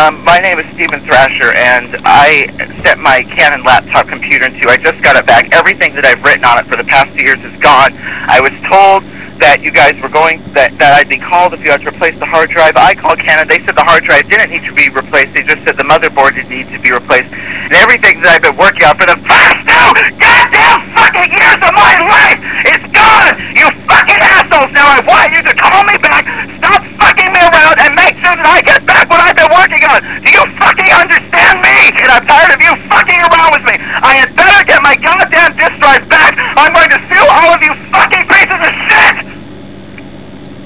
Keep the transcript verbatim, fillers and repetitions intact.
Um, my name is Stephen Thrasher, and I set my Canon laptop computer into. I just got it back. Everything that I've written on it for the past two years is gone. I was told that you guys were going, that, that I'd be called if you had to replace the hard drive. I called Canon. They said the hard drive didn't need to be replaced. They just said the motherboard didn't need to be replaced. And everything that I've been working on for the past two